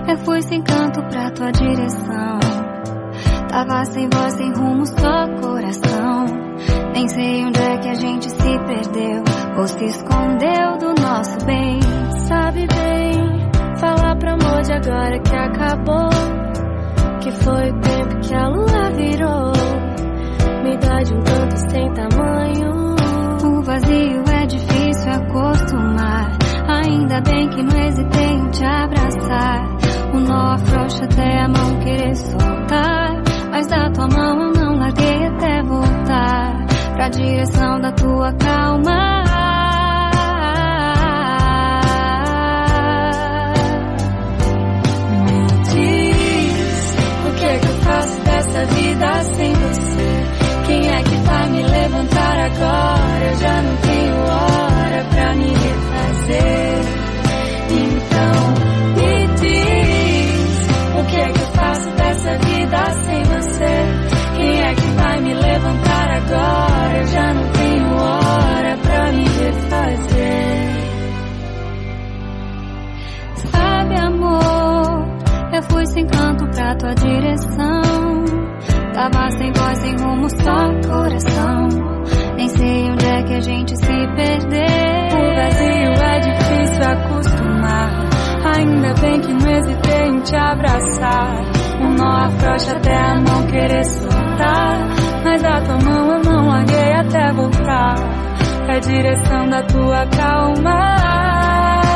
Eu fui sem canto pra tua direção. Tava sem voz, sem rumo, só coração. Nem sei onde é que a gente se perdeu ou se escondeu do nosso bem. Sabe bem, falar pra amor de agora que acabou, que foi o tempo que a lua virou. Me dá de um tanto sem tamanho. O vazio é difícil acostumar. Ainda bem que não hesitei em te abraçar. O nó afrouxa até a mão querer soltar, mas da tua mão eu não larguei até voltar pra direção da tua calma. Me diz, o que é que eu faço dessa vida sem você? Quem é que vai me levantar agora? Eu já não tenho hora pra me refazer. Então me diz, o que é que eu faço dessa vida sem você? Quem é que vai me levantar agora? Eu já não tenho hora pra me refazer. Sabe, amor, eu fui sem canto pra tua direção. Tava sem voz, sem rumo, só coração. Nem sei onde é que a gente se perdeu. O vazio é difícil acostumar. Ainda bem que não hesitei em te abraçar. O nó afrouxa até a mão querer soltar, mas da tua mão eu não larguei até voltar pra direção da tua calma.